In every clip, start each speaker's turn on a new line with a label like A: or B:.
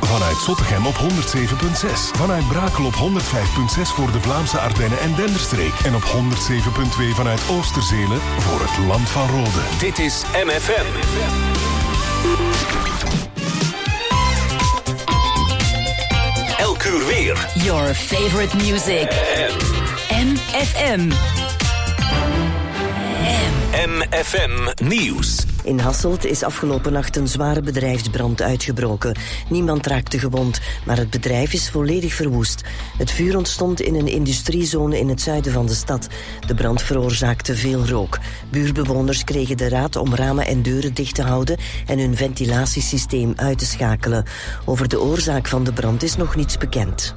A: Vanuit Zottegem op 107.6. Vanuit Brakel op 105.6 voor de Vlaamse Ardennen en Denderstreek. En op 107.2 vanuit Oosterzele voor het Land van Rode.
B: Dit is MFM. Elk uur weer.
C: Your favorite music. MFM.
B: MFM Nieuws.
D: In Hasselt is afgelopen nacht een zware bedrijfsbrand uitgebroken. Niemand raakte gewond, maar het bedrijf is volledig verwoest. Het vuur ontstond in een industriezone in het zuiden van de stad. De brand veroorzaakte veel rook. Buurbewoners kregen de raad om ramen en deuren dicht te houden en hun ventilatiesysteem uit te schakelen. Over de oorzaak van de brand is nog niets bekend.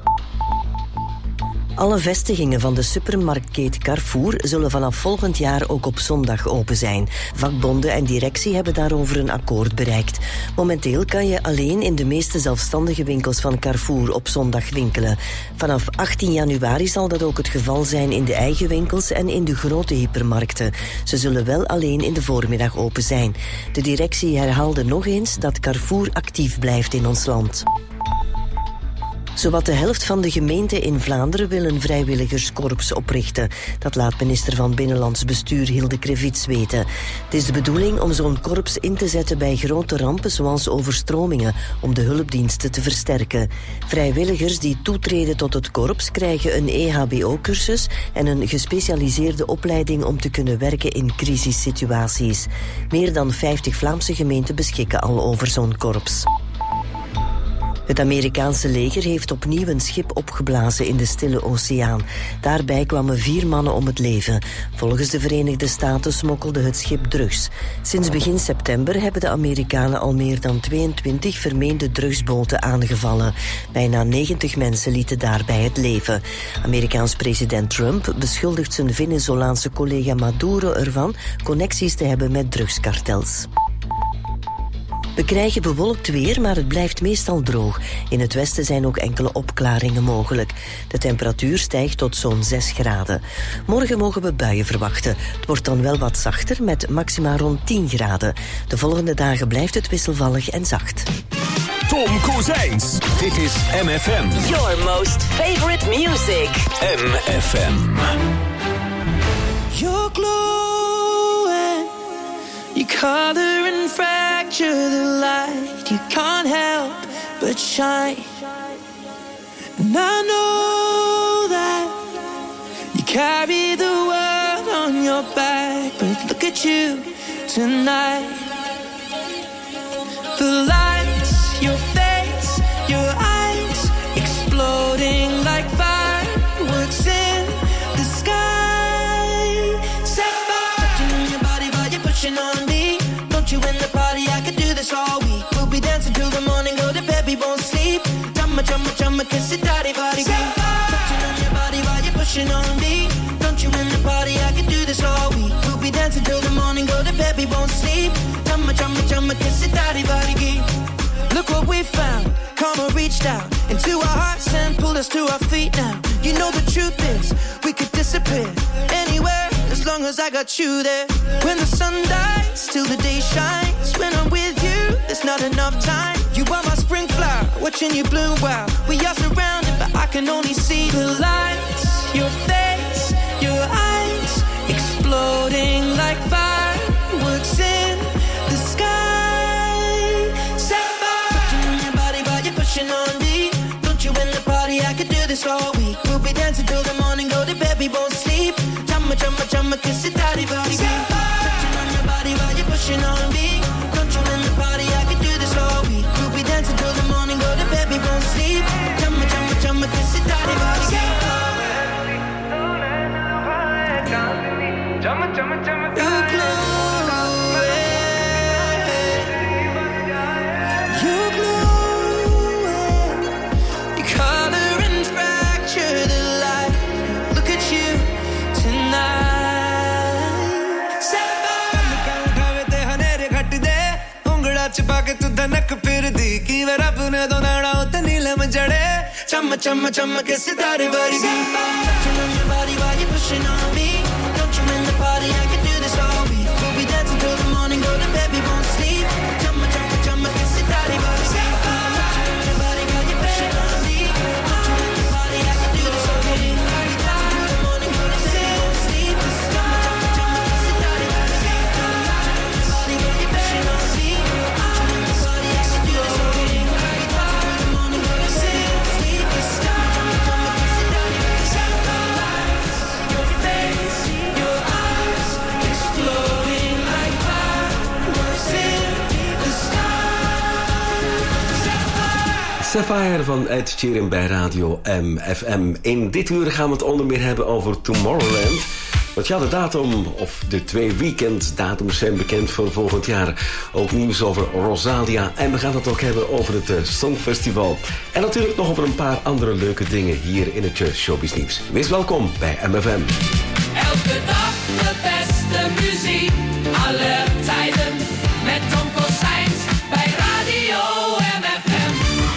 D: Alle vestigingen van de supermarktketen Carrefour zullen vanaf volgend jaar ook op zondag open zijn. Vakbonden en directie hebben daarover een akkoord bereikt. Momenteel kan je alleen in de meeste zelfstandige winkels van Carrefour op zondag winkelen. Vanaf 18 januari zal dat ook het geval zijn in de eigen winkels en in de grote hypermarkten. Ze zullen wel alleen in de voormiddag open zijn. De directie herhaalde nog eens dat Carrefour actief blijft in ons land. Zowat de helft van de gemeenten in Vlaanderen wil een vrijwilligerskorps oprichten. Dat laat minister van Binnenlands Bestuur Hilde Krevits weten. Het is de bedoeling om zo'n korps in te zetten bij grote rampen zoals overstromingen, om de hulpdiensten te versterken. Vrijwilligers die toetreden tot het korps krijgen een EHBO-cursus en een gespecialiseerde opleiding om te kunnen werken in crisissituaties. Meer dan 50 Vlaamse gemeenten beschikken al over zo'n korps. Het Amerikaanse leger heeft opnieuw een schip opgeblazen in de Stille Oceaan. Daarbij kwamen 4 mannen om het leven. Volgens de Verenigde Staten smokkelde het schip drugs. Sinds begin september hebben de Amerikanen al meer dan 22 vermeende drugsboten aangevallen. Bijna 90 mensen lieten daarbij het leven. Amerikaans president Trump beschuldigt zijn Venezolaanse collega Maduro ervan connecties te hebben met drugskartels. We krijgen bewolkt weer, maar het blijft meestal droog. In het westen zijn ook enkele opklaringen mogelijk. De temperatuur stijgt tot zo'n 6 graden. Morgen mogen we buien verwachten. Het wordt dan wel wat zachter, met maxima rond 10 graden. De volgende dagen blijft het wisselvallig en zacht.
B: Tom Kozijns. Dit is MFM.
C: Your most favorite music.
B: MFM.
E: You're glowing. You color and fracture the light. You can't help but shine. And I know that you carry the world on your back. But look at you tonight. The lights, your face, your eyes, exploding like fireworks in the sky. Set fire. Touching on your body while you're pushing on me. Don't you in the party, I could do this all week. We'll be dancing till the morning, go to bed, we won't sleep. Chumma, chumma, chumma, kiss it, daddy, body, beat. Touching on your body while you're pushing on me. Don't you in the party, I could do this all week. We'll be dancing till the morning, go to bed, we won't sleep. Chumma, chumma, chumma, kiss it, daddy, body, beat. Look what we found. Karma reached out into our hearts and pulled us to our feet now. You know the truth is, we could disappear anywhere as long as I got you there. When the sun dies, till the day shines. When I'm with you, there's not enough time. You are my spring flower, watching you bloom wild. We are surrounded, but I can only see the lights. Your face, your eyes, exploding like fireworks in the sky. Set fire. Touching on your body while you're pushing on me. Don't you in the party, I could do this all week. We'll be dancing till the morning, go to bed, we won't sleep. Chumma, chumma, chumma, kiss it, daddy, body, beat. Touching on your body while you're pushing on me. Don't you in the party, I could do this all week. We'll be dancing till the morning, go to bed, we won't sleep. Chumma, chumma, chumma, kiss it, daddy, body, beat. You're glowing. You're glowing. You color and fracture the light. Look at you tonight. Set fire.
F: उठावे ते हनेरे घट दे उंगड़ा छिपा के तू धनक फिर दी की वे रब ने तो नाड़ा उते नीलम जड़े
E: Chumma, chumma, chumma, kiss it, daddy, body, beat. Touching on your body while you're pushing on me. Don't you in the party, I could do this all week. We'll be dancing till the morning, go to bed, we won't sleep. Chumma, chumma, chumma, kiss it, daddy, body, beat. Touching on your body
G: Sapphire van Ed Sheeran bij Radio MFM. In dit uur gaan we het onder meer hebben over Tomorrowland. Want ja, de datum of de 2 weekenddatums zijn bekend voor volgend jaar. Ook nieuws over Rosalia. En we gaan het ook hebben over het Songfestival. En natuurlijk nog over een paar andere leuke dingen hier in het Showbiz Nieuws. Wees welkom bij MFM.
E: Elke dag de beste muziek, alle tijden, met Tom Kozijns bij Radio MFM.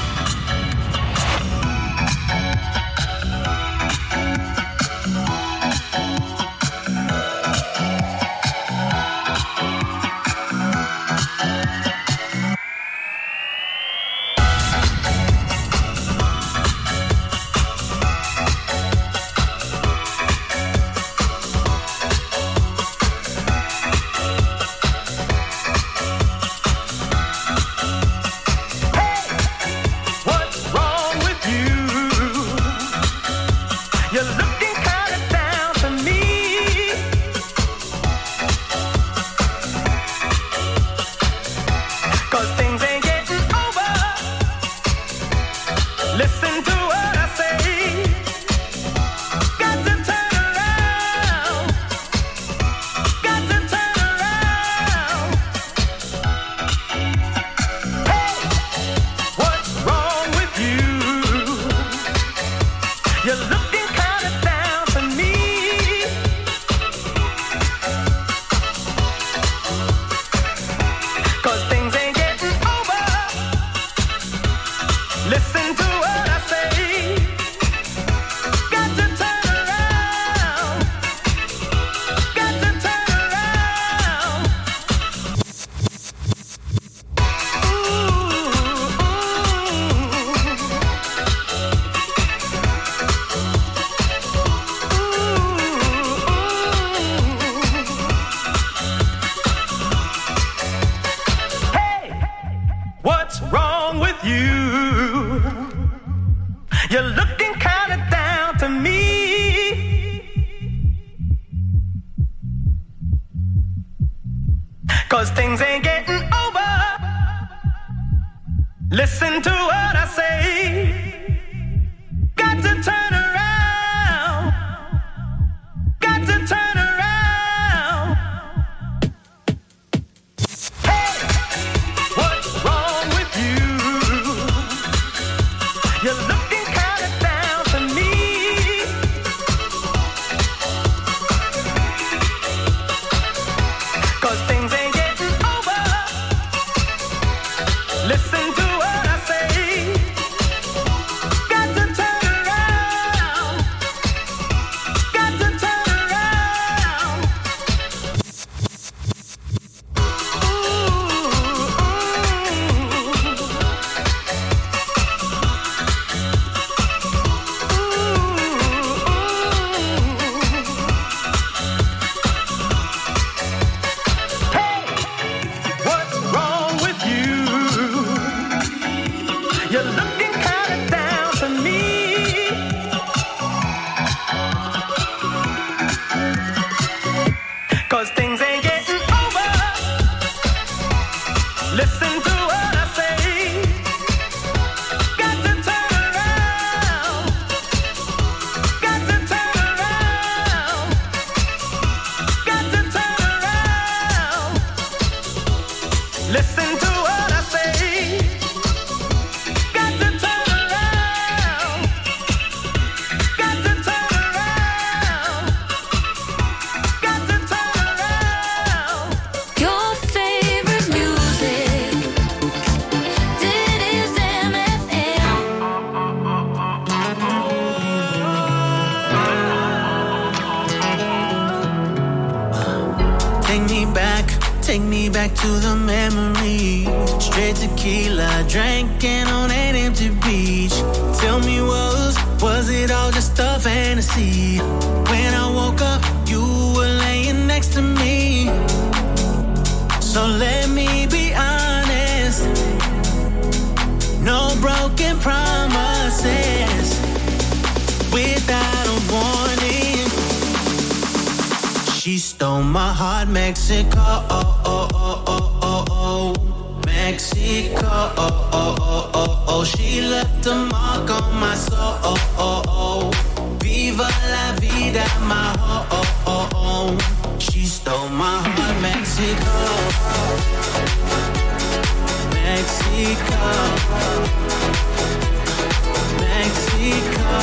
H: To the memory, straight tequila, drinking on an empty beach. Tell me, was it all just a fantasy? When I woke up, you were laying next to me. So let me be honest, no broken promises without a warning. She stole my heart, Mexico. Mexico. She left a mark on my soul. Viva la vida, my home. She stole my heart, Mexico. Mexico. Mexico.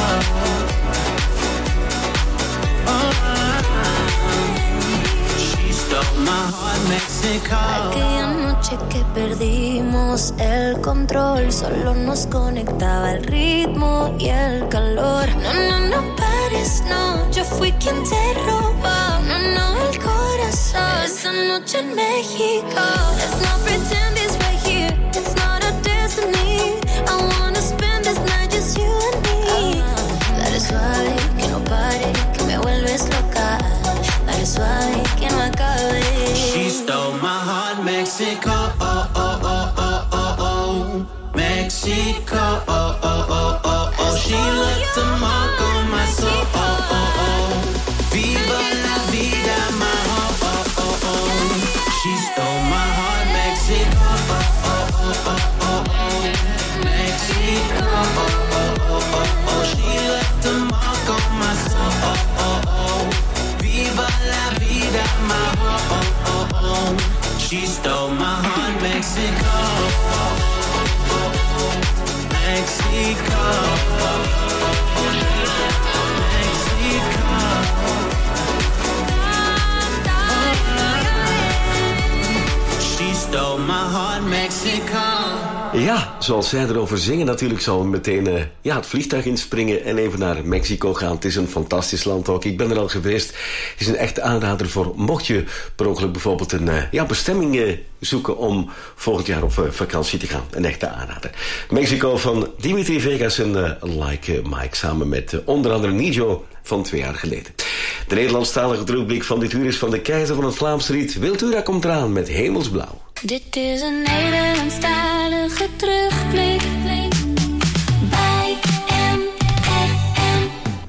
H: She stole my heart, Mexico.
I: Aquella noche que perdimos el control, solo nos conectaba el ritmo y el calor. No pares, no, yo fui quien te robó. No, el corazón. Esa noche en México. Let's not pretend it's right here. It's not a destiny. I wanna spend this night just you and me. Dale suave, que no pare, que me vuelves loca. Dale suave, que no acabe.
H: She stole my heart, Mexico. Mexico. She left a mark on my soul. Viva la vida, my home. She stole my heart, Mexico. Mexico. She left a mark on my soul. Viva la vida, my home. She stole my heart, Mexico. Mexico. She stole my heart, Mexico.
G: Ja, zoals zij erover zingen natuurlijk zal meteen het vliegtuig inspringen en even naar Mexico gaan. Het is een fantastisch land ook. Ik ben er al geweest. Het is een echte aanrader voor mocht je per ongeluk bijvoorbeeld een bestemming zoeken om volgend jaar op vakantie te gaan. Een echte aanrader. Mexico van Dimitri Vegas en Like Mike samen met onder andere Nijo van 2 jaar geleden. De Nederlandstalige terugblik van dit uur is van de keizer van het Vlaamse lied. Wiltura komt eraan met Hemelsblauw.
I: Dit is een Nederlandstalige terugblik bij MFM.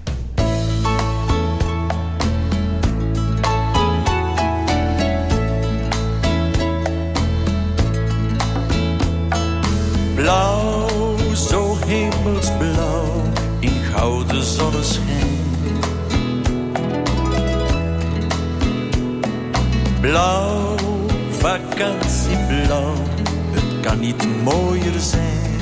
J: Blauw, zo hemelsblauw, in gouden zonneschijn. Blauw, vakantieblauw, het kan niet mooier zijn.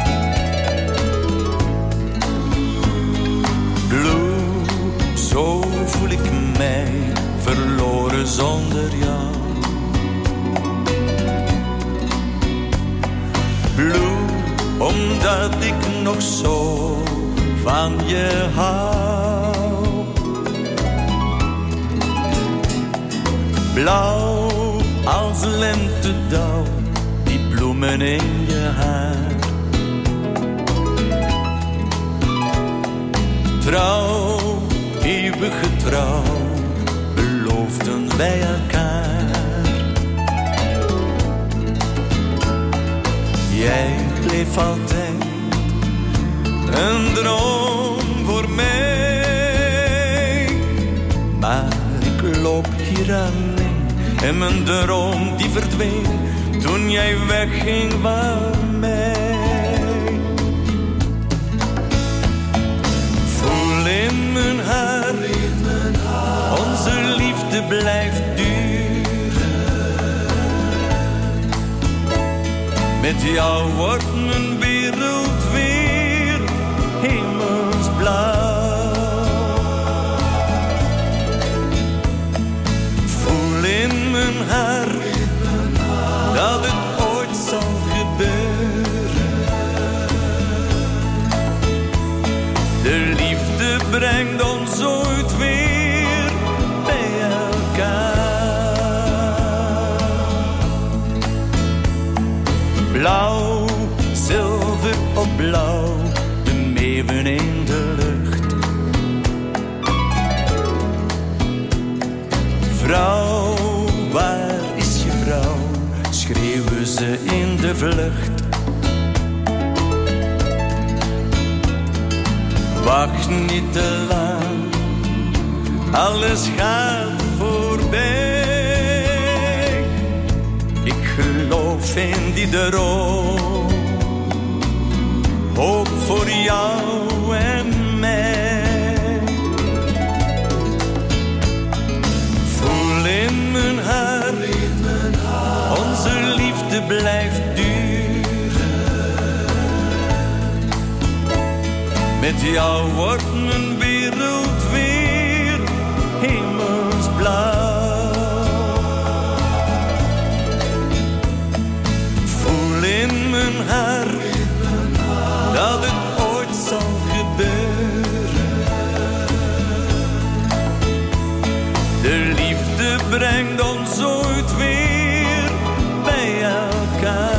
J: Blue, zo voel ik mij, verloren zonder jou. Blue, omdat ik nog zo van je hou. Blauw als lentedauw, die bloemen in je haar. Trouw, eeuwige trouw, beloofden wij elkaar. Jij bleef altijd een droom voor mij. Maar ik loop hier alleen en mijn droom die verdween toen jij wegging van mij. Voel in mijn hart, onze liefde blijft duren. Met jou wordt mijn wereld weer hemelsblauw. Voel in mijn hart dat het ooit zal gebeuren. De liefde brengt ons ooit weer bij elkaar. Blauw, zilver op blauw, de meeuwen in de lucht. Vrouw, waar is je vrouw? Schreeuwen ze in de vlucht. Wacht niet te lang, alles gaat voorbij. Ik geloof in die droom, ook jou en mij. Voel in mijn hart, onze liefde blijft duren. Met jou wordt mijn wereld weer hemelsblauw. Voel in mijn hart dat het ooit zal gebeuren. De liefde brengt ons ooit weer bij elkaar.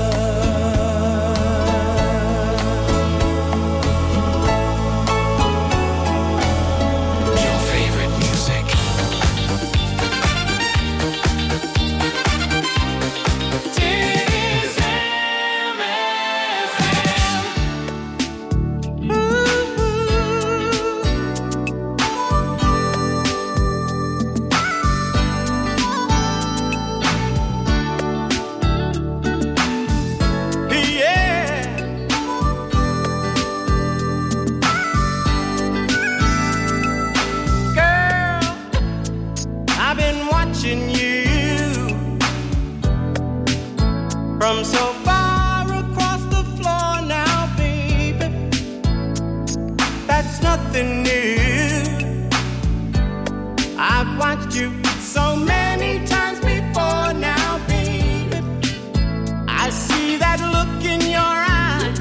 E: From so far across the floor now, baby, that's nothing new. I've watched you so many times before now, baby. I see that look in your eyes,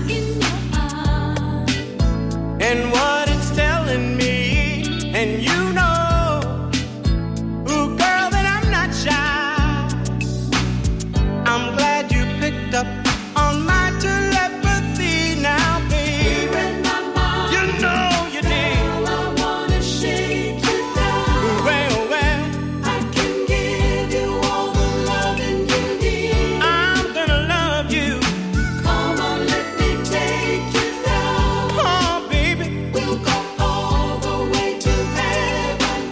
E: and what it's telling me, and you know, ooh, girl, that I'm not shy. I'm glad you picked up on my telepathy now, baby. You know you did. Girl, I wanna shake you down. Well, I can give you all the loving you need. I'm gonna love you. Come on, let me take you down. Oh, baby, we'll go all the way to heaven.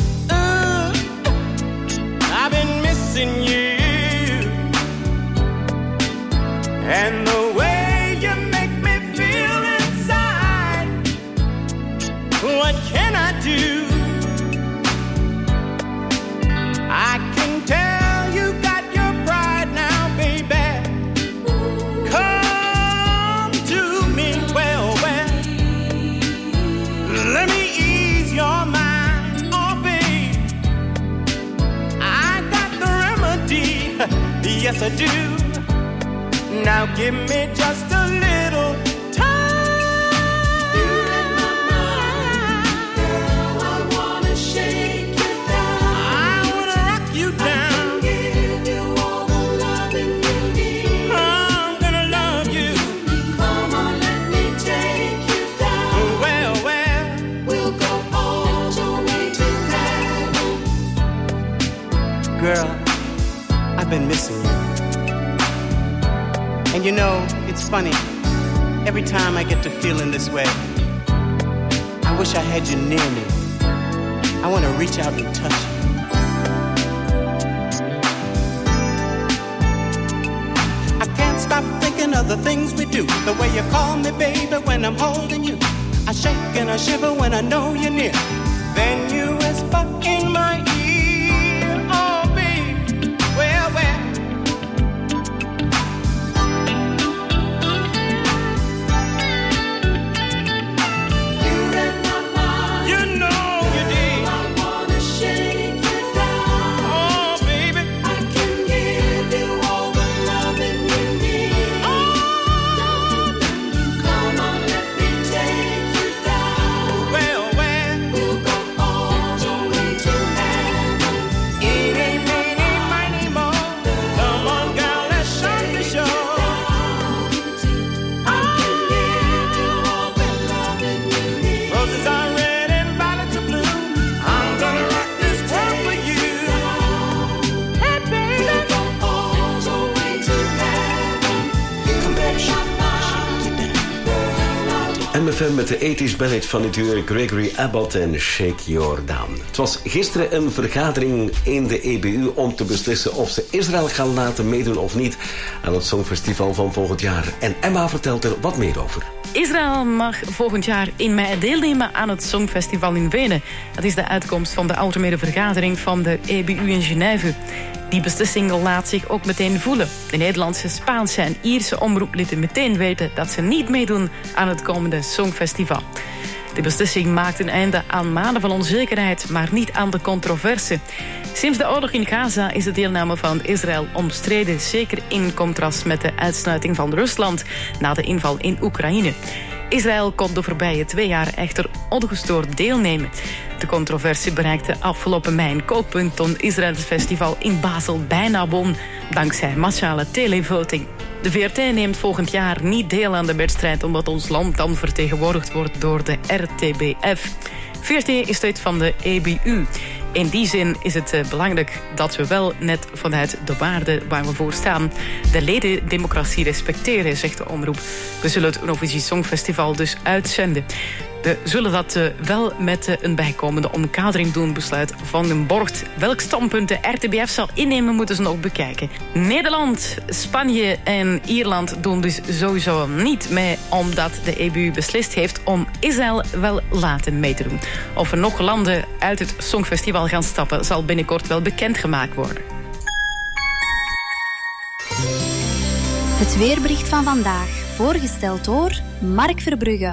E: I've been missing you. And the way you make me feel inside, what can I do? I can tell you got your pride now, baby. Come to me, well, let me ease your mind, oh, babe. I got the remedy, yes I do. Now give me just a little time. You're in my mind, girl, I wanna shake you down. I wanna rock you down. I can give you all the loving you need. I'm gonna love you. Come on, let me take you down. Well, we'll go all the way to heaven. Girl, I've been missing you. And you know, it's funny, every time I get to feeling this way, I wish I had you near me. I want to reach out and touch you. I can't stop thinking of the things we do, the way you call me baby when I'm holding you. I shake and I shiver when I know you're near. Then you whisper in my ear, oh baby, well.
G: MFM met de 80s ballad van het duo Gregory Abbott en Shake Your Down. Het was gisteren een vergadering in de EBU om te beslissen of ze Israël gaan laten meedoen of niet aan het Songfestival van volgend jaar. En Emma vertelt er wat meer over.
K: Israël mag volgend jaar in mei deelnemen aan het Songfestival in Wenen. Dat is de uitkomst van de algemene vergadering van de EBU in Genève. Die beslissing laat zich ook meteen voelen. De Nederlandse, Spaanse en Ierse omroep lieten meteen weten dat ze niet meedoen aan het komende Songfestival. De beslissing maakt een einde aan maanden van onzekerheid, maar niet aan de controverse. Sinds de oorlog in Gaza is de deelname van Israël omstreden, zeker in contrast met de uitsluiting van Rusland na de inval in Oekraïne. Israël kon de voorbije 2 jaar echter ongestoord deelnemen. De controverse bereikte afgelopen mei een kookpunt toen Israël het festival in Basel bijna won, dankzij massale televoting. De VRT neemt volgend jaar niet deel aan de wedstrijd, omdat ons land dan vertegenwoordigd wordt door de RTBF. VRT is lid van de EBU. In die zin is het belangrijk dat we wel net vanuit de waarden waar we voor staan de ledendemocratie respecteren, zegt de omroep. We zullen het Eurovisie Songfestival dus uitzenden. We zullen dat wel met een bijkomende omkadering doen, besluit Van den Borgt. Welk standpunt de RTBF zal innemen, moeten ze nog bekijken. Nederland, Spanje en Ierland doen dus sowieso niet mee, omdat de EBU beslist heeft om Israël wel laten mee te doen. Of er nog landen uit het Songfestival gaan stappen, zal binnenkort wel bekendgemaakt worden.
L: Het weerbericht van vandaag, voorgesteld door Mark Verbrugge.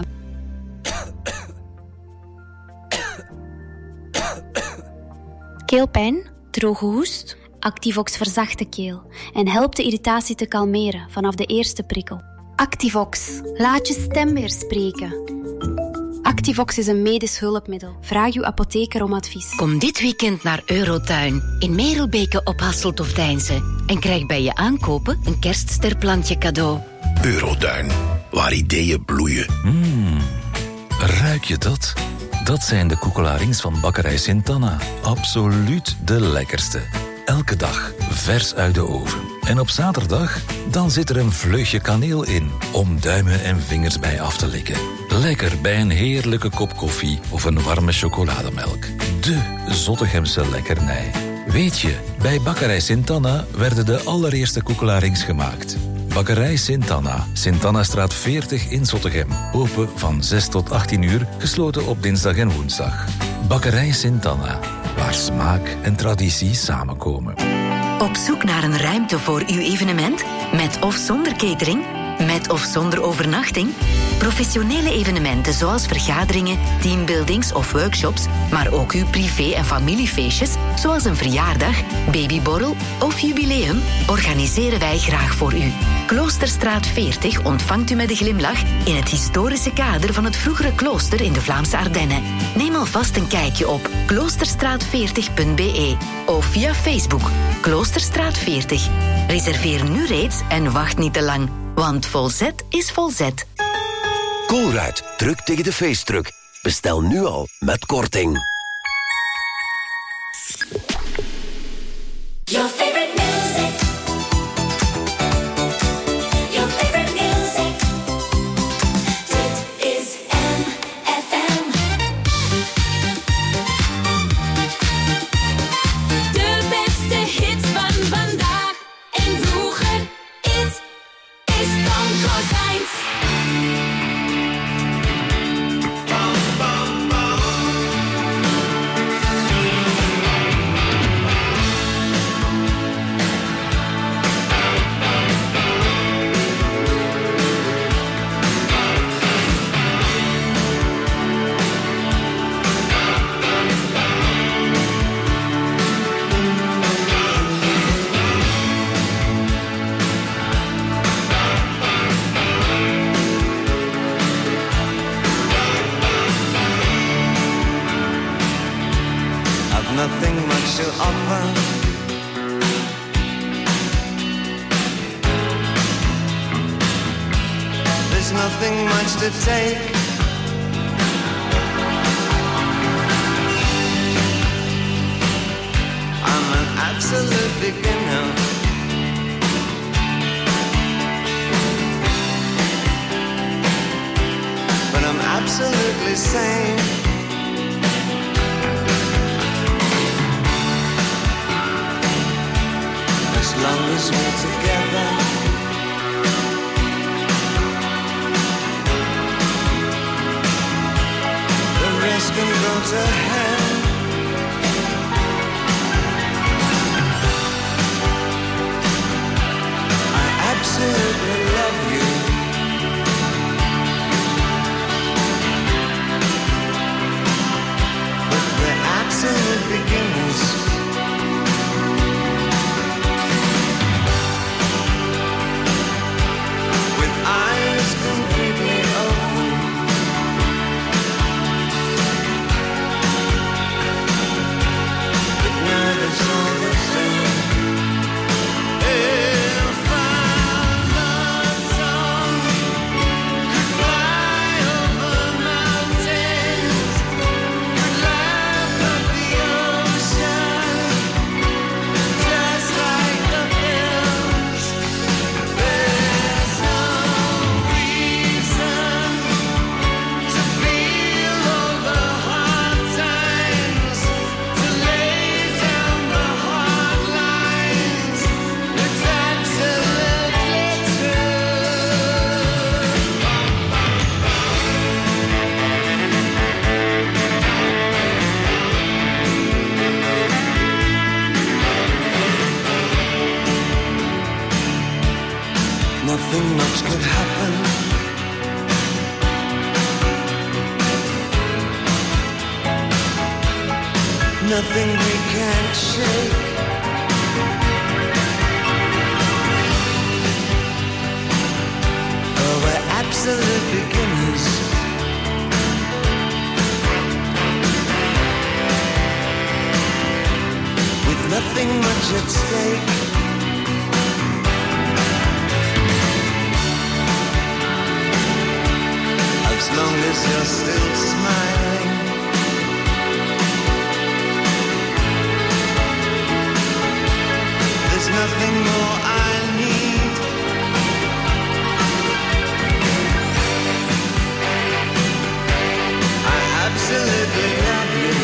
L: Keelpijn, droge hoest? Activox verzacht de keel en helpt de irritatie te kalmeren vanaf de eerste prikkel. Activox, laat je stem weer spreken. Activox is een medisch hulpmiddel. Vraag uw apotheker om advies.
M: Kom dit weekend naar Eurotuin in Merelbeke op Hasselt of Deinze en krijg bij je aankopen een kerststerplantje cadeau.
N: Eurotuin, waar ideeën bloeien.
O: Ruik je dat? Dat zijn de koekelarings van bakkerij Sint-Anna. Absoluut de lekkerste. Elke dag vers uit de oven. En op zaterdag, dan zit er een vleugje kaneel in, om duimen en vingers bij af te likken. Lekker bij een heerlijke kop koffie of een warme chocolademelk. De Zottegemse lekkernij. Weet je, bij bakkerij Sint-Anna werden de allereerste koekelarings gemaakt. Bakkerij Sint-Anna, Sint-Annastraat 40 in Zottegem. Open van 6 tot 18 uur, gesloten op dinsdag en woensdag. Bakkerij Sint-Anna, waar smaak en traditie samenkomen.
M: Op zoek naar een ruimte voor uw evenement? Met of zonder catering? Met of zonder overnachting? Professionele evenementen zoals vergaderingen, teambuildings of workshops, maar ook uw privé- en familiefeestjes, zoals een verjaardag, babyborrel of jubileum, organiseren wij graag voor u. Kloosterstraat 40 ontvangt u met een glimlach in het historische kader van het vroegere klooster in de Vlaamse Ardennen. Neem alvast een kijkje op kloosterstraat40.be of via Facebook Kloosterstraat 40. Reserveer nu reeds en wacht niet te lang, want Volzet is Volzet.
N: Colruyt, druk tegen de feestdruk. Bestel nu al met korting.
E: Your favorite music. Your favorite music. Dit is MFM. De beste hit van vandaag en vroeger. It is Tom Kozijns.
F: Nothing much to offer. There's nothing much to take. I'm an absolute beginner. But I'm absolutely sane. As long as we're together, can go to hell. I absolutely love you. But we're absolute beginners. With eyes completely open. But neither's all the same. If our love song could fly over mountains, could laugh at the ocean, just like the hills, there's no reason to feel all the hard times, to lay down the hard lines. It's absolutely nothing much could happen. Nothing we can't shake. Oh, we're absolute beginners. With nothing much at stake. As long as you're still smiling. There's nothing more I need. I absolutely love you.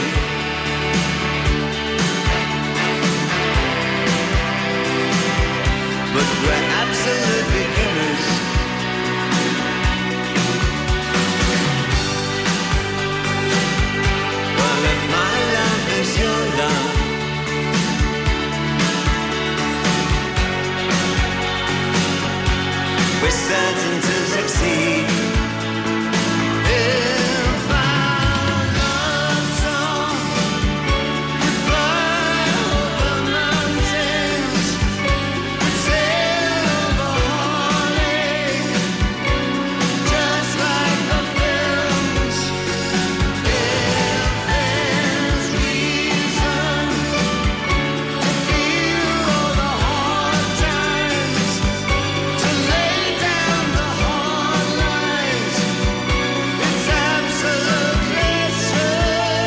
F: But we're absolute beginners. Well, if my love is your love, we're certain to succeed. If our love song could fly over mountains, could sail over Hawley, just like the films. If there's reason to feel all the hard times, to lay down the hard lines, it's absolutely true.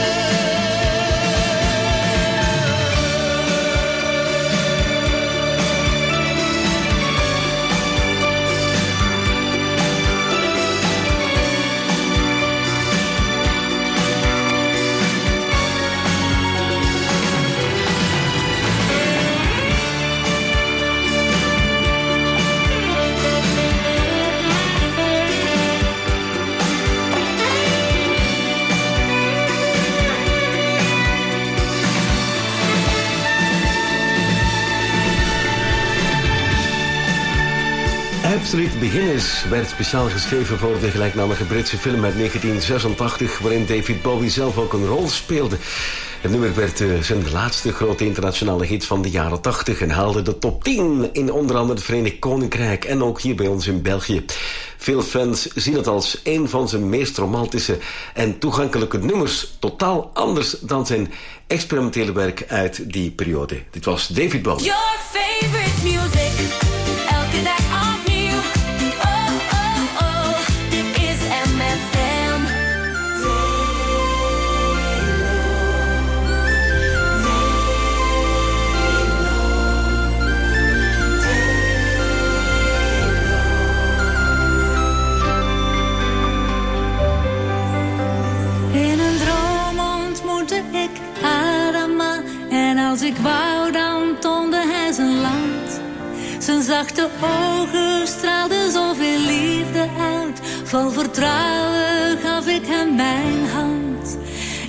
G: Absolute Beginners werd speciaal geschreven voor de gelijknamige Britse film uit 1986, waarin David Bowie zelf ook een rol speelde. Het nummer werd zijn laatste grote internationale hit van de jaren 80 en haalde de top 10 in onder andere het Verenigd Koninkrijk en ook hier bij ons in België. Veel fans zien het als een van zijn meest romantische en toegankelijke nummers, totaal anders dan zijn experimentele werk uit die periode. Dit was David Bowie.
E: Your favorite music, elke dag opnieuw. Oh, oh, oh, dit is MFM.
P: In een droom ontmoette ik Adama. En als ik wou, dan toonde hij zijn land. Zijn zachte ogen straalden zoveel liefde uit. Vol vertrouwen gaf ik hem mijn hand.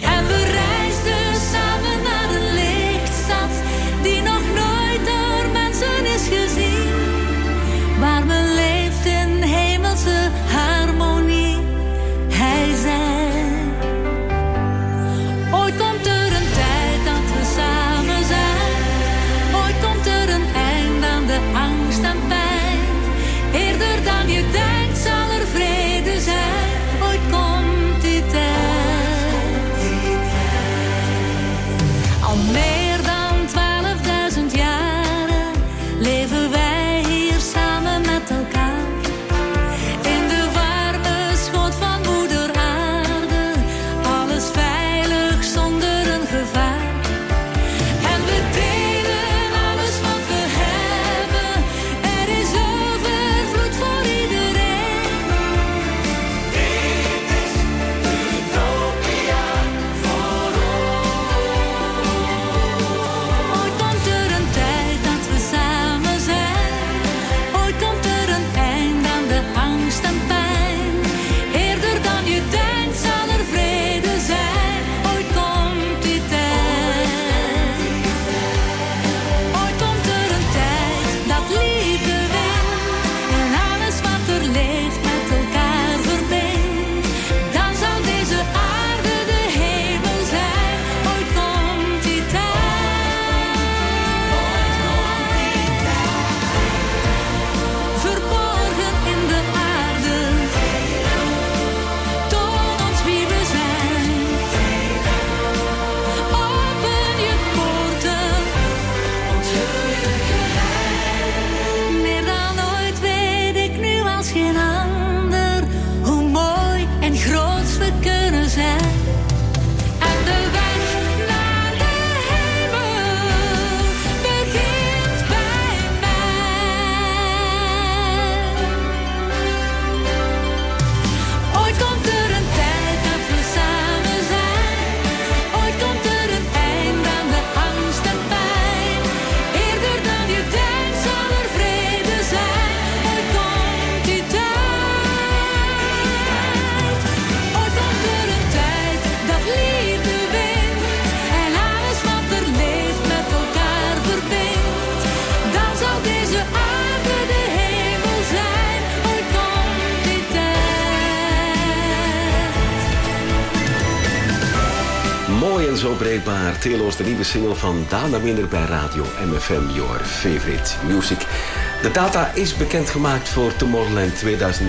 G: Mooi en zo breekbaar. Teloos, de nieuwe single van Dana Winner bij Radio MFM, Your Favorite Music. De data is bekendgemaakt voor Tomorrowland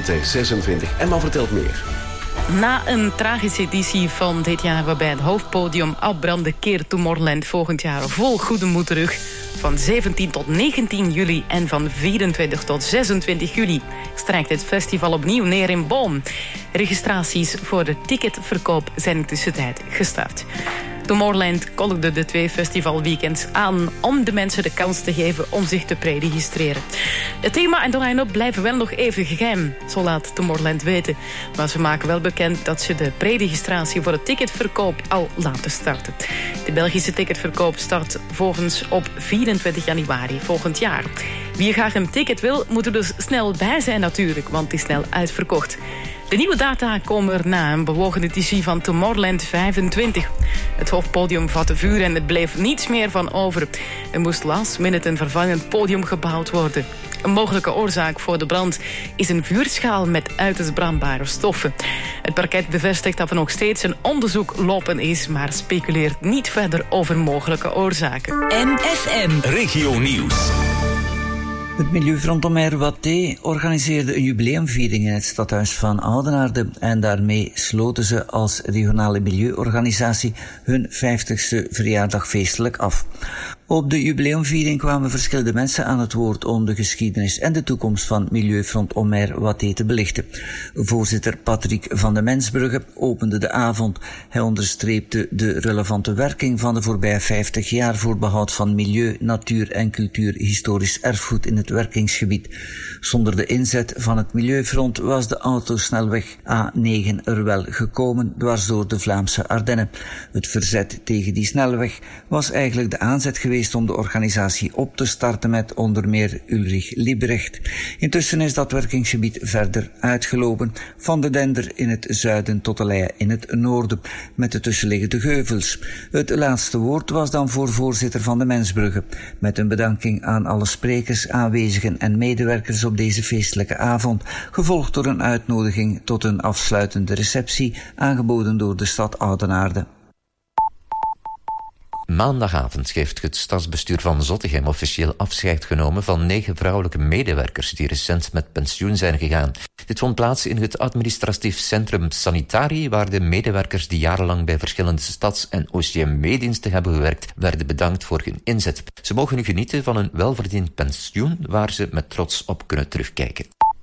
G: 2026. Emma vertelt meer.
K: Na een tragische editie van dit jaar waarbij het hoofdpodium afbrandde, keert Tomorrowland volgend jaar vol goede moed terug. Van 17 tot 19 juli en van 24 tot 26 juli strijkt het festival opnieuw neer in Boom. Registraties voor de ticketverkoop zijn in de tussentijd gestart. Tomorrowland kondigde de 2 festivalweekends aan om de mensen de kans te geven om zich te preregistreren. Het thema en de line-up blijven wel nog even geheim, zo laat Tomorrowland weten. Maar ze maken wel bekend dat ze de preregistratie voor de ticketverkoop al laten starten. De Belgische ticketverkoop start volgens op 24 januari volgend jaar. Wie graag een ticket wil, moet er dus snel bij zijn natuurlijk, want het is snel uitverkocht. De nieuwe data komen er na een bewogen editie van Tomorrowland 25. Het hoofdpodium vatte vuur en er bleef niets meer van over. Er moest last minute een vervangend podium gebouwd worden. Een mogelijke oorzaak voor de brand is een vuurschaal met uiterst brandbare stoffen. Het parket bevestigt dat er nog steeds een onderzoek lopen is, maar speculeert niet verder over mogelijke oorzaken.
C: MFM
B: Regio Nieuws.
Q: Het Milieufront Omer Watté organiseerde een jubileumviering in het stadhuis van Oudenaarde en daarmee sloten ze als regionale milieuorganisatie hun 50ste verjaardag feestelijk af. Op de jubileumviering kwamen verschillende mensen aan het woord om de geschiedenis en de toekomst van Milieufront Omer Watté te belichten. Voorzitter Patrick van de Mensbrugge opende de avond. Hij onderstreepte de relevante werking van de voorbije 50 jaar voor behoud van milieu, natuur en cultuurhistorisch erfgoed in het werkingsgebied. Zonder de inzet van het Milieufront was de autosnelweg A9 er wel gekomen, dwars door de Vlaamse Ardennen. Het verzet tegen die snelweg was eigenlijk de aanzet geweest om de organisatie op te starten met onder meer Ulrich Liebrecht. Intussen is dat werkingsgebied verder uitgelopen, van de Dender in het zuiden tot de Leie in het noorden, met de tussenliggende geuvels. Het laatste woord was dan voor voorzitter van de Mensbrugge, met een bedanking aan alle sprekers, aanwezigen en medewerkers op deze feestelijke avond, gevolgd door een uitnodiging tot een afsluitende receptie, aangeboden door de stad Oudenaarde.
R: Maandagavond heeft het stadsbestuur van Zottegem officieel afscheid genomen van 9 vrouwelijke medewerkers die recent met pensioen zijn gegaan. Dit vond plaats in het administratief centrum Sanitari, waar de medewerkers die jarenlang bij verschillende stads- en OCMW-diensten hebben gewerkt, werden bedankt voor hun inzet. Ze mogen nu genieten van een welverdiend pensioen waar ze met trots op kunnen terugkijken.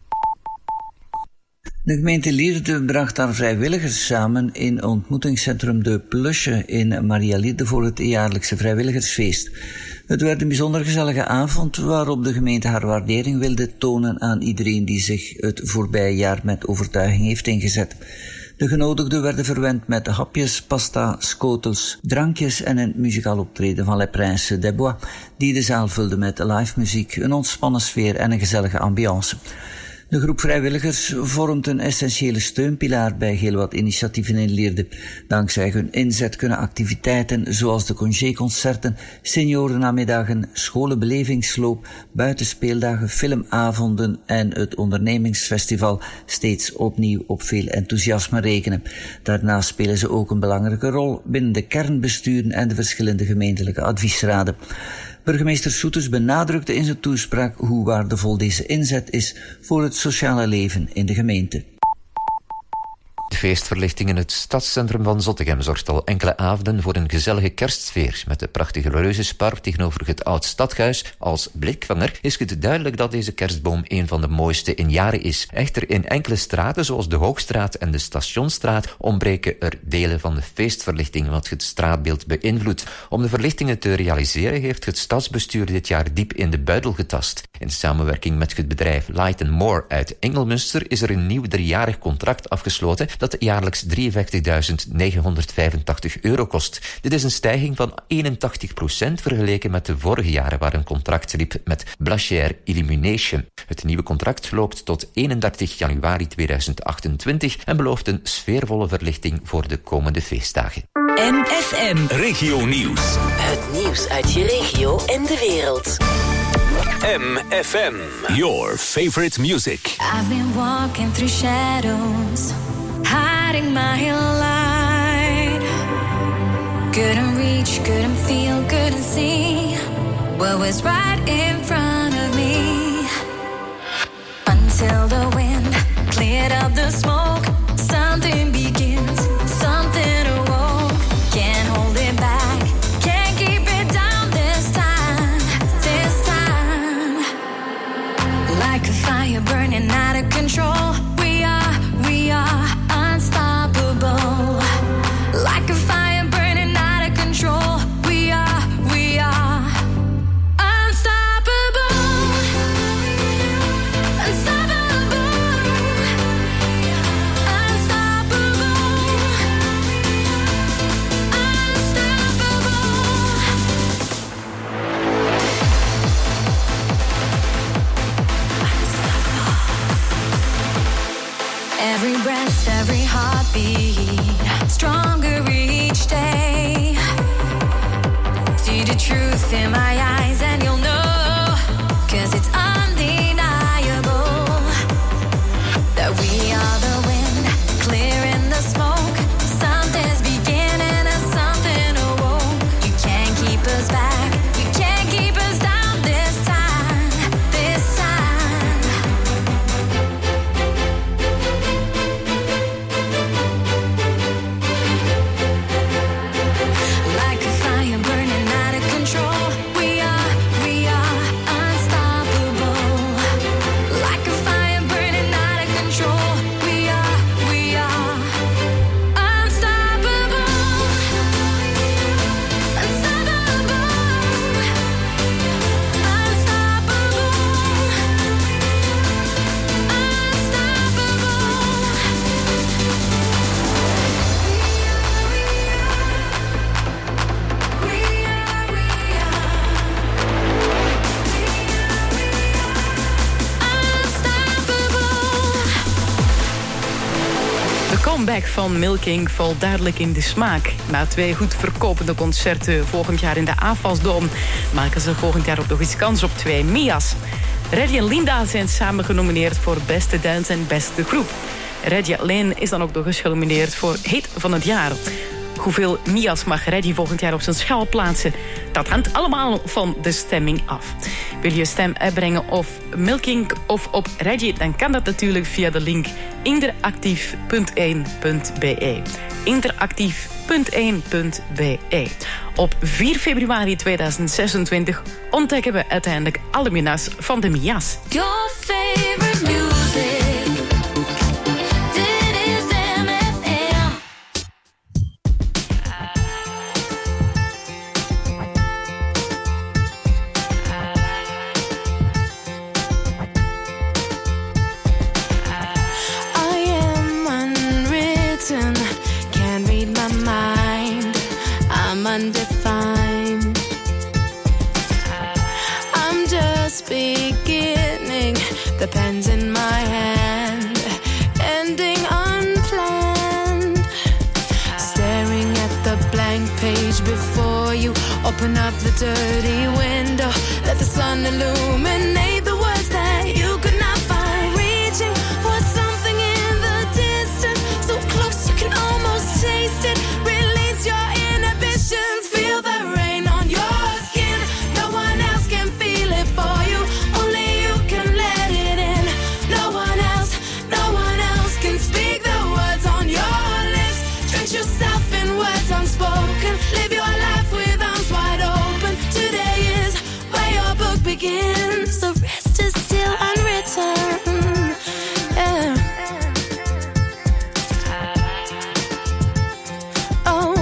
Q: De gemeente Lierde bracht haar vrijwilligers samen in ontmoetingscentrum De Plusje in Maria Lierde voor het jaarlijkse vrijwilligersfeest. Het werd een bijzonder gezellige avond waarop de gemeente haar waardering wilde tonen aan iedereen die zich het voorbije jaar met overtuiging heeft ingezet. De genodigden werden verwend met hapjes, pasta, schotels, drankjes en een muzikaal optreden van Les Princes des Bois, die de zaal vulde met live muziek, een ontspannen sfeer en een gezellige ambiance. De groep vrijwilligers vormt een essentiële steunpilaar bij heel wat initiatieven in Lierde. Dankzij hun inzet kunnen activiteiten zoals de congéconcerten, seniorennamiddagen, scholenbelevingsloop, buitenspeeldagen, filmavonden en het ondernemingsfestival steeds opnieuw op veel enthousiasme rekenen. Daarnaast spelen ze ook een belangrijke rol binnen de kernbesturen en de verschillende gemeentelijke adviesraden. Burgemeester Soeters benadrukte in zijn toespraak hoe waardevol deze inzet is voor het sociale leven in de gemeente.
R: De feestverlichting in het stadscentrum van Zottegem zorgt al enkele avonden voor een gezellige kerstsfeer. Met de prachtige Reuzenspark tegenover het oud stadhuis als blikvanger is het duidelijk dat deze kerstboom een van de mooiste in jaren is. Echter in enkele straten, zoals de Hoogstraat en de Stationsstraat, ontbreken er delen van de feestverlichting, wat het straatbeeld beïnvloedt. Om de verlichtingen te realiseren heeft het stadsbestuur dit jaar diep in de buidel getast. In samenwerking met het bedrijf Light & More uit Engelmunster is er een nieuw 3-jarig contract afgesloten dat jaarlijks €53.985 kost. Dit is een stijging van 81% vergeleken met de vorige jaren waar een contract liep met Blacher Illumination. Het nieuwe contract loopt tot 31 januari 2028 en belooft een sfeervolle verlichting voor de komende feestdagen.
C: MFM
B: Regio Nieuws.
C: Het nieuws uit je regio en de wereld.
B: MFM, your favorite music.
P: I've been walking through shadows, hiding my light.
I: Couldn't reach, couldn't feel, couldn't see what was right in front of me. Until the wind cleared up the smoke, something begins, something awoke. Can't hold it back, can't keep it down this time, this time. Like a fire burning out of control, we are unstoppable. Like a fire burning out of control, we are unstoppable. Unstoppable. Unstoppable. Every breath, every heartbeat, stronger each day. See the truth in my eyes and you'll know, 'cause it's undeniable that we are the wind, clearing the smoke. Something's beginning and something awoke. You can't keep us back, you can't keep us down this time, this time. Like a fire burning out of control, we are unstoppable. Like a fire burning out of control, we are unstoppable. Unstoppable.
K: De comeback van Milking valt duidelijk in de smaak. Na 2 goed verkopende concerten volgend jaar in de AFAS-dom maken ze volgend jaar ook nog eens kans op 2 Mia's. Reddy en Linda zijn samen genomineerd voor Beste Dance en Beste Groep. Reddy alleen is dan ook nog eens genomineerd voor Hit van het Jaar. Hoeveel Mia's mag Reddy volgend jaar op zijn schaal plaatsen? Dat hangt allemaal van de stemming af. Wil je stem uitbrengen of Milking of op Reddy? Dan kan dat natuurlijk via de link interactief.1.be. Interactief.1.be. Op 4 februari 2026 ontdekken we uiteindelijk alle winnaars van de Mia's.
I: Your favorite music. Dit is MFM. I am unwritten, can't read my mind. I'm undefined. I'm just beginning, the pen's in my hand, ending unplanned. Staring at the blank page before you, open up the dirty window, let the sun illuminate the words that you could not find. Reaching for something in the distance, so close you can almost taste it. Release your inhibitions, feel the rain on your skin. No one else can feel it for you, only you can let it in. No one else can speak the words on your lips. Drench yourself in words unspoken, live your life with arms wide open. Today is where your book begins, the rest is still unwritten. Yeah. Oh,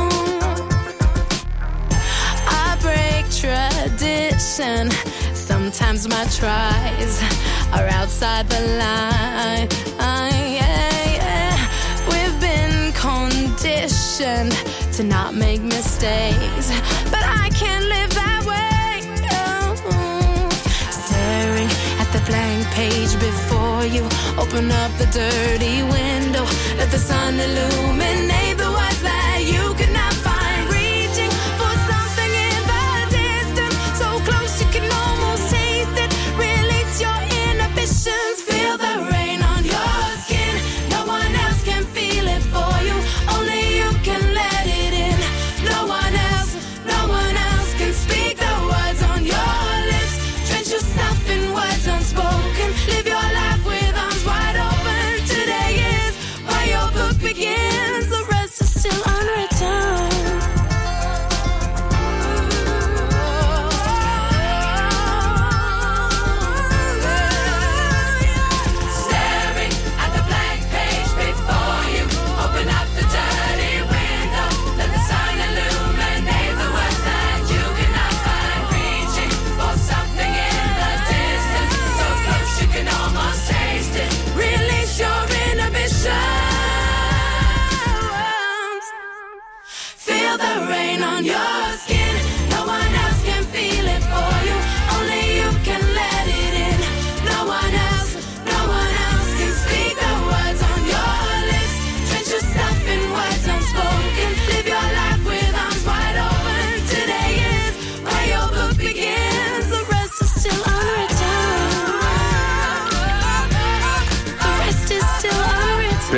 I: I break tradition. Sometimes my tries are outside the line. We've been conditioned to not make mistakes, but I can't live that way. No. Staring at the blank page before you, open up the dirty window, let the sun illuminate the words that you could not find. Reaching for something in the distance, so close you can almost taste it. Release your inhibitions, feel the rain on your skin. No one else can feel it for you, only you can let it in. No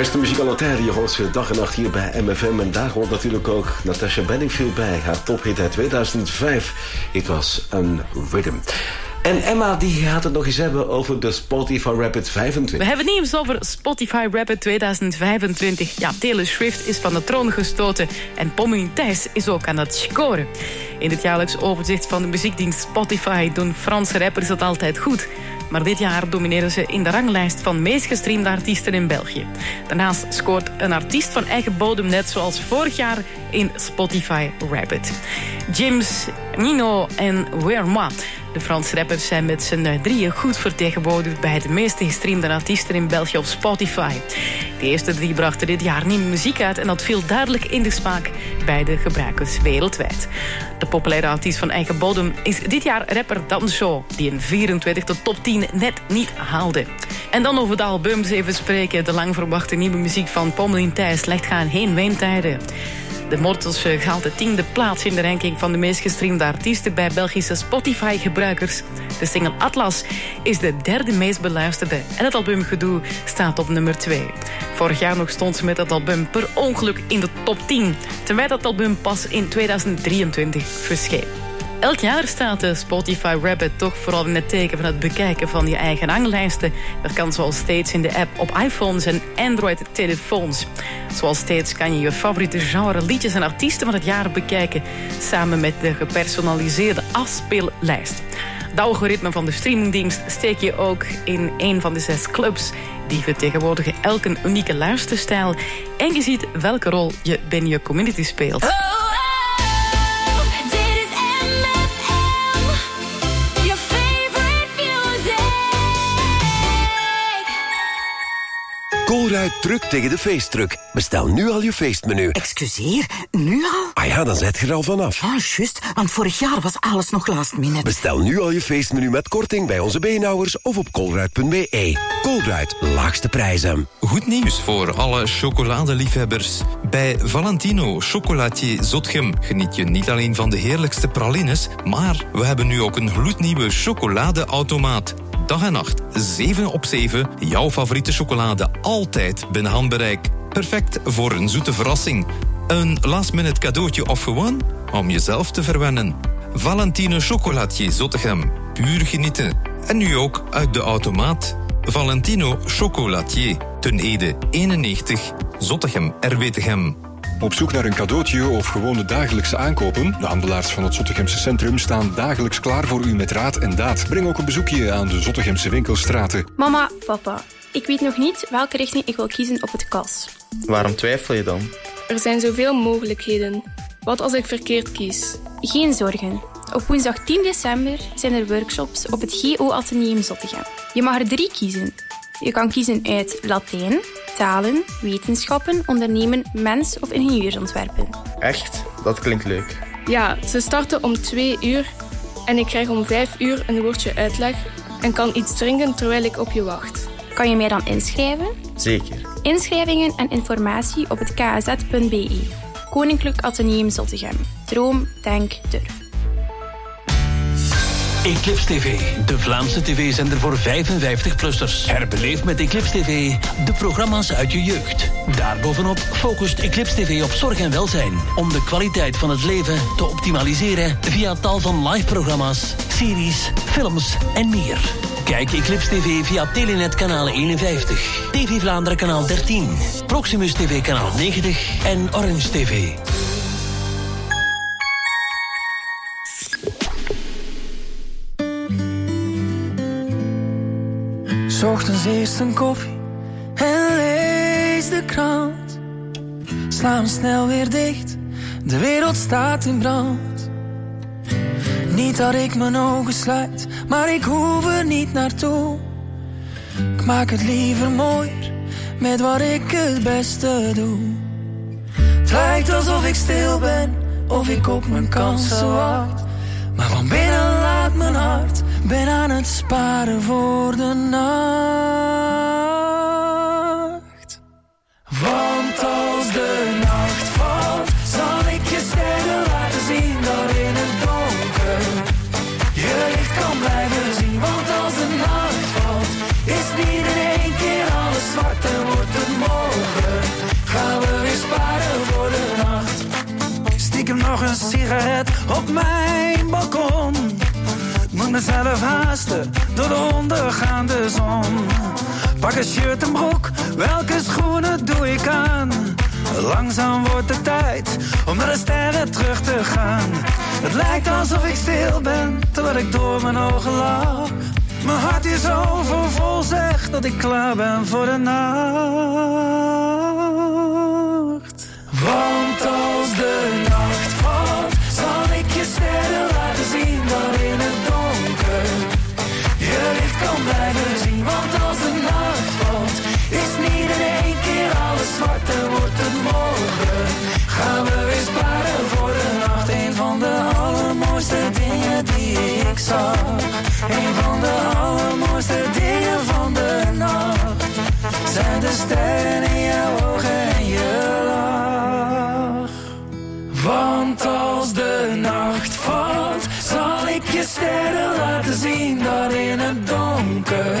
G: beste muziek aan tijden. Je hoort ze dag en nacht hier bij MFM. En daar hoort natuurlijk ook Natasha Bedingfield bij. Haar tophit uit 2005. Het was een Rhythm. En Emma die gaat het nog eens hebben over de Spotify Rapid 25.
K: We hebben nieuws over Spotify Rapid 2025. Ja, Taylor Swift is van de troon gestoten en Pommelien Thijs is ook aan het scoren. In het jaarlijks overzicht van de muziekdienst Spotify doen Franse rappers het altijd goed. Maar dit jaar domineren ze in de ranglijst van meest gestreamde artiesten in België. Daarnaast scoort een artiest van eigen bodem net zoals vorig jaar in Spotify Rapid. Jims, Nino en Where Moi. De Franse rappers zijn met z'n drieën goed vertegenwoordigd bij de meest gestreamde artiesten in België op Spotify. De eerste drie brachten dit jaar nieuwe muziek uit en dat viel duidelijk in de smaak bij de gebruikers wereldwijd. De populaire artiest van eigen bodem is dit jaar rapper Danso, die in 24 de top 10 net niet haalde. En dan over de albums even spreken. De lang verwachte nieuwe muziek van Pommelien Thijs legt gaan heen weentijden. De Mortels haalt de 10e plaats in de ranking van de meest gestreamde artiesten bij Belgische Spotify-gebruikers. De single Atlas is de derde meest beluisterde en het album Gedoe staat op nummer 2. Vorig jaar nog stond ze met dat album per ongeluk in de top 10, terwijl dat album pas in 2023 verscheen. Elk jaar staat de Spotify Rapid toch vooral in het teken van het bekijken van je eigen ranglijsten. Dat kan zoals steeds in de app op iPhones en Android-telefoons. Zoals steeds kan je je favoriete genre, liedjes en artiesten van het jaar bekijken, samen met de gepersonaliseerde afspeellijst. Het algoritme van de streamingdienst steek je ook in een van de 6 clubs. Die vertegenwoordigen elk een unieke luisterstijl. En je ziet welke rol je binnen je community speelt.
N: Colruyt drukt tegen de feestdruk. Bestel nu al je feestmenu.
S: Excuseer, nu al?
N: Ah ja, dan zet je er al vanaf.
S: Ah, juist, want vorig jaar was alles nog last minute.
N: Bestel nu al je feestmenu met korting bij onze beenhouwers of op colruyt.be. Colruyt, laagste prijzen.
T: Goed nieuws voor alle chocoladeliefhebbers. Bij Valentino Chocolatier Zotgem geniet je niet alleen van de heerlijkste pralines, maar we hebben nu ook een gloednieuwe chocoladeautomaat. Dag en nacht, 7 op 7, jouw favoriete chocolade altijd binnen handbereik. Perfect voor een zoete verrassing. Een last-minute cadeautje of gewoon om jezelf te verwennen. Valentino Chocolatier Zottegem, puur genieten. En nu ook uit de automaat. Valentino Chocolatier, Ten Ede 91, Zottegem, Erwetegem.
U: Op zoek naar een cadeautje of gewoon de dagelijkse aankopen? De handelaars van het Zottegemse centrum staan dagelijks klaar voor u met raad en daad. Breng ook een bezoekje aan de Zottegemse winkelstraten.
V: Mama, papa, ik weet nog niet welke richting ik wil kiezen op het KAS.
W: Waarom twijfel je dan?
V: Er zijn zoveel mogelijkheden. Wat als ik verkeerd kies? Geen zorgen. Op woensdag 10 december zijn er workshops op het GO Atheneum Zottegem. Je mag er 3 kiezen. Je kan kiezen uit Latijn, talen, wetenschappen, ondernemen, mens- of ingenieursontwerpen.
W: Echt? Dat klinkt leuk.
V: Ja, ze starten om 2 uur en ik krijg om 5 uur een woordje uitleg en kan iets drinken terwijl ik op je wacht. Kan je mij dan inschrijven?
W: Zeker.
V: Inschrijvingen en informatie op het kz.be. Koninklijk Atheneum Zottegem. Droom, denk, durf.
B: Eclipse TV, de Vlaamse tv-zender voor 55-plussers. Herbeleef met Eclipse TV de programma's uit je jeugd. Daarbovenop focust Eclipse TV op zorg en welzijn, om de kwaliteit van het leven te optimaliseren via tal van live-programma's, series, films en meer. Kijk Eclipse TV via Telenet kanaal 51, TV Vlaanderen kanaal 13, Proximus TV kanaal 90 en Orange TV.
E: 'S Ochtends eerst een koffie en lees de krant. Slaan snel weer dicht, de wereld staat in brand. Niet dat ik mijn ogen sluit, maar ik hoef er niet naartoe. Ik maak het liever mooier met wat ik het beste doe. Het lijkt alsof ik stil ben, of ik op mijn kansen wacht. Maar van binnen laat mijn hart, ben aan het sparen voor de nacht. Want als de nacht valt, zal ik je sterren laten zien dat in het donker je licht kan blijven zien. Want als de nacht valt, is niet in één keer alles zwart en wordt het morgen.
A: een sigaret op mijn balkon. Moet mezelf haasten door de ondergaande zon. Pak een shirt en broek, welke schoenen doe ik aan? Langzaam wordt het tijd om naar de sterren terug te gaan. Het lijkt alsof ik stil ben, terwijl ik door mijn ogen lach. Mijn hart is overvol, zeg dat ik klaar ben voor de nacht. Want als de nacht valt, zal ik je sterren laten zien. Dat in het donker je licht kan blijven zien. Want als de nacht valt, is niet in één keer alles zwart en wordt het morgen. Gaan we weer sparen voor de nacht. Een van de allermooiste dingen die ik zag. Een van de allermooiste dingen van de nacht zijn de sterren in jouw ogen en je lach. Want als de nacht valt, zal ik je sterren laten zien. Dat in het donker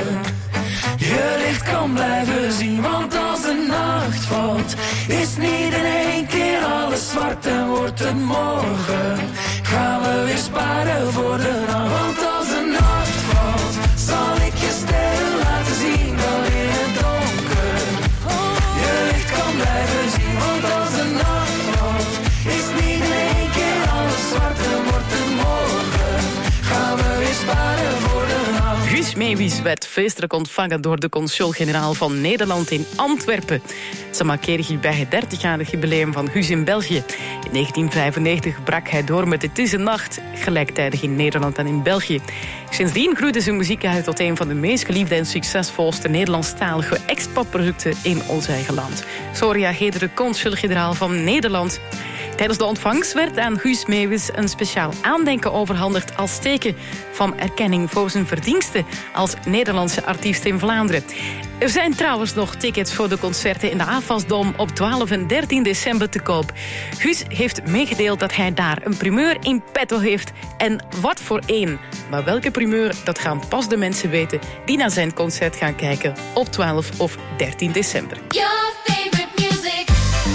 A: je licht kan blijven zien. Want als de nacht valt, is niet in één keer alles zwart en wordt het morgen. Gaan we weer sparen voor de nacht. Want als de nacht valt, zal ik je sterren laten zien. Dat in het donker je licht kan blijven zien. Want als de nacht valt, is niet in één keer alles zwart en wordt het morgen. Gaan we weer sparen voor de nacht.
K: Guus Meeuwis werd feestelijk ontvangen door de consul-generaal van Nederland in Antwerpen. Ze markeren hierbij het 30-jarig jubileum van Guus in België. In 1995 brak hij door met Het is een nacht, gelijktijdig in Nederland en in België. Sindsdien groeide zijn muziek uit tot een van de meest geliefde en succesvolste Nederlandstalige ex-popproducten in ons eigen land. Zo reageerde de consul-generaal van Nederland. Tijdens de ontvangst werd aan Guus Meeuwis een speciaal aandenken overhandigd als teken van erkenning voor zijn verdiensten als Nederlandse artiest in Vlaanderen. Er zijn trouwens nog tickets voor de concerten in de AFAS-dom op 12 en 13 december te koop. Guus heeft meegedeeld dat hij daar een primeur in petto heeft. En wat voor één. Maar welke primeur, dat gaan pas de mensen weten die naar zijn concert gaan kijken op 12 of 13 december.
E: Your favorite music.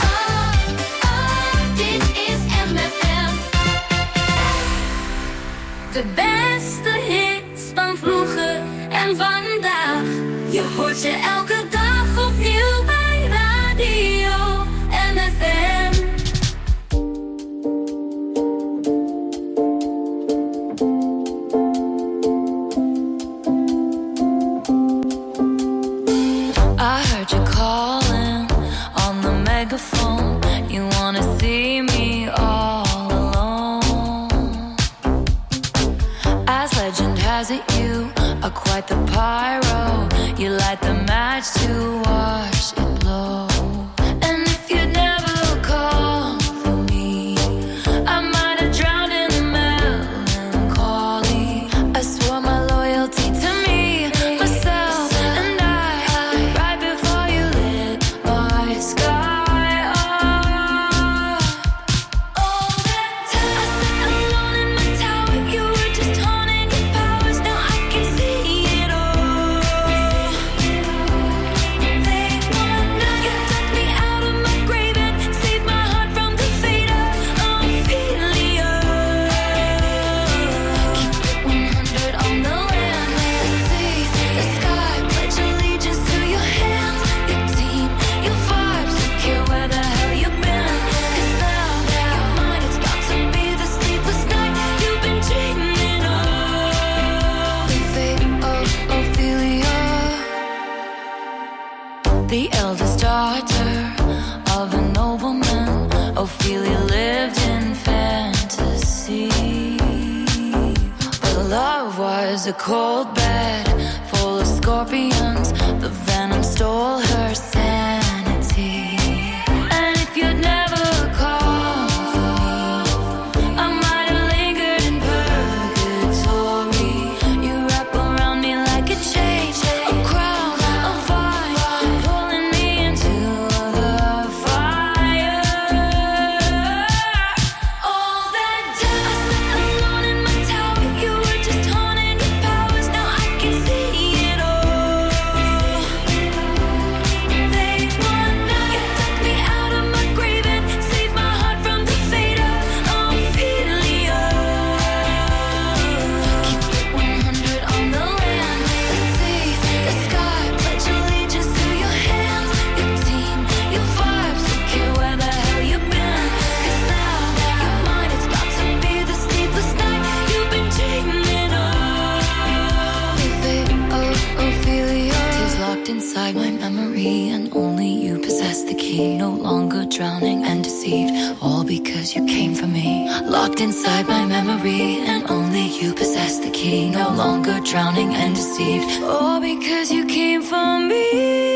E: Dit is MFM. De beste hits van vroeger en vandaag. Je hoort je elke dag opnieuw bij Radio MFM.
D: I heard you calling on the megaphone. You wanna see me all alone. As legend has it, you are quite the pyro. You light the match to watch it blow. And if you'd never called for me, I might have drowned in the melancholy. I swore my loyalty to me, myself, and I, right before you lit my sky up. All that time I sat alone in my tower, you were just haunting your powers. Now I can see it all. The eldest daughter of a nobleman, Ophelia lived in fantasy. But love was a cold bed full of scorpions. The venom stole her sanity. And if you'd never called for me, I might have lingered in purgatory. You wrap around me like a chain, a crown, a vine, pulling me into the fire. All that time I sat alone in my tower, you were just haunting your powers. Now longer drowning and deceived, all because you came for me. Locked inside my memory, and only you possess the key. No longer drowning and deceived, all because you came for me.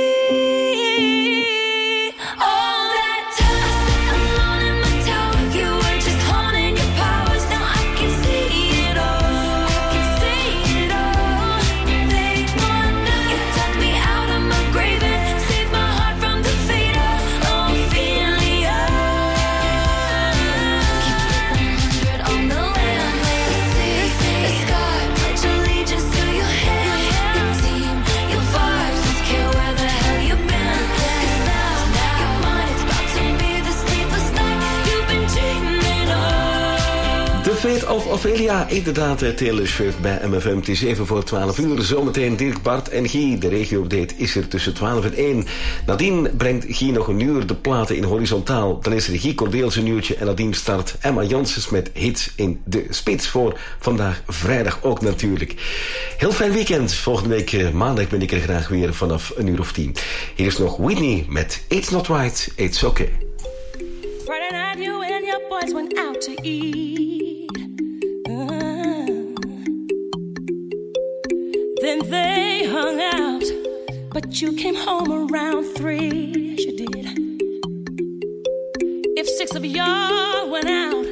G: Fate of Ophelia, inderdaad, Taylor Swift bij MFM. Het is even voor 12 uur. Zometeen Dirk, Bart en Guy. De regio-update is er tussen 12 en 1. Nadien brengt Guy nog een uur de platen in horizontaal. Dan is er Guy Cordeels een uurtje. En nadien start Emma Janssens met hits in de spits voor vandaag vrijdag ook natuurlijk. Heel fijn weekend. Volgende week maandag ben ik er graag weer vanaf 10:00. Hier is nog Whitney met It's Not Right, It's Okay.
H: Friday night you and your boys went out to eat. Then they hung out, but you came home around 3. Yes, you did. If 6 of y'all went out,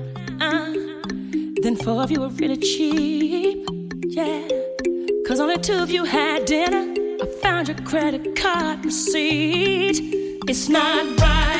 H: then 4 of you were really cheap. Yeah, 'cause only 2 of you had dinner. I found your credit card receipt. It's not right.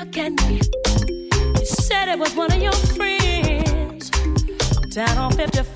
H: Down on 55